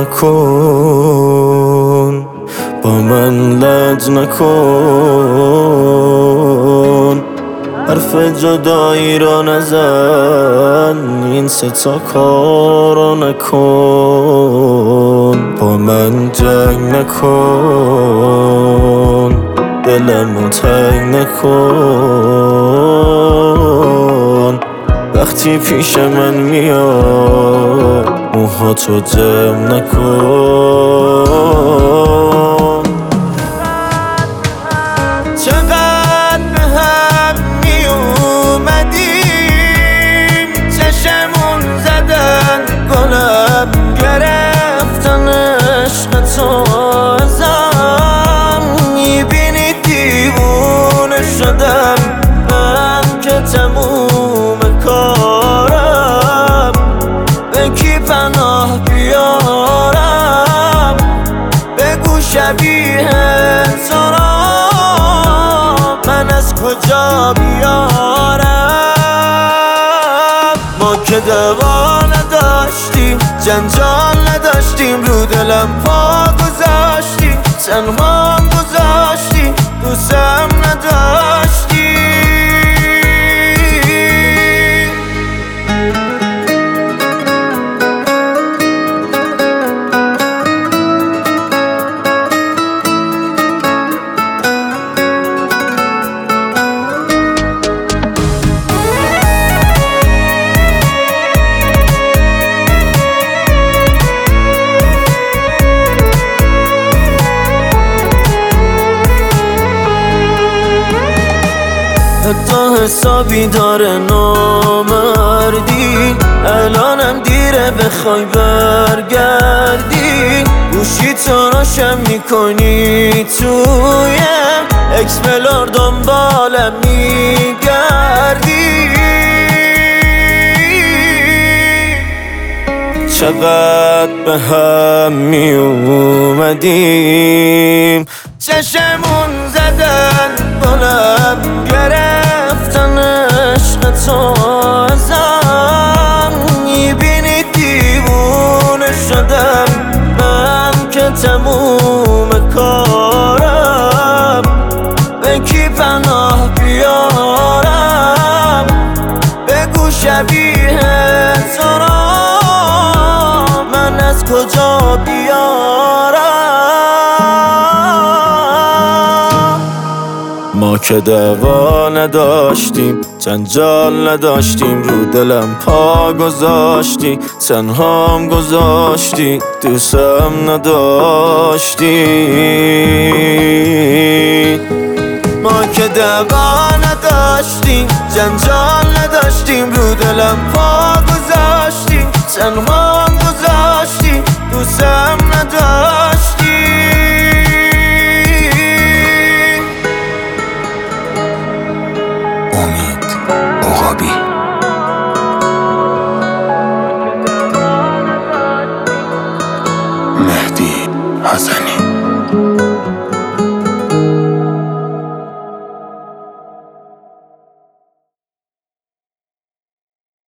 نکن، با من لج نکن، حرف جدایی را نزن، این سه تا کارو نکن، با من جنگ نکن، دلمو تنگ نکن، وقتی پیش من میاد موهاتو جمع نکن. چقدر به هم می اومدیم، چشمون زدن گلم گرفتن عشق تو ازم، میبینی دیوونه شدم من که تموم کارم، به کی پناه بیارم، بگو شبیه تو را من از کجا بیارم. ما که دوا نداشتیم، جنجال نداشتیم، رو دلم پا گذاشتی، تنهام گذاشتی، دوستم نداشتی. حتی حسابی داره نامردی، الانم دیره بخوای برگردی، گوشی تو روشن میکنی توی اکس ملار دنبالم میگردی. چقدر به هم می اومدیم، چشمون زدن گلم گرفتن عشق تو ازم، میبینی دیوونه شدم من که تموم کارم، به کی پناه بیارم، بگو شبیه تو را من از کجا بیارم. ما که دوا نداشتیم، جنجال نداشتیم، رو دلم پا گذاشتی، تنهام گذاشتی، دوستم نداشتی. ما که دوا نداشتیم، جنجال نداشتیم، رو دلم پا گذاشتی، تنها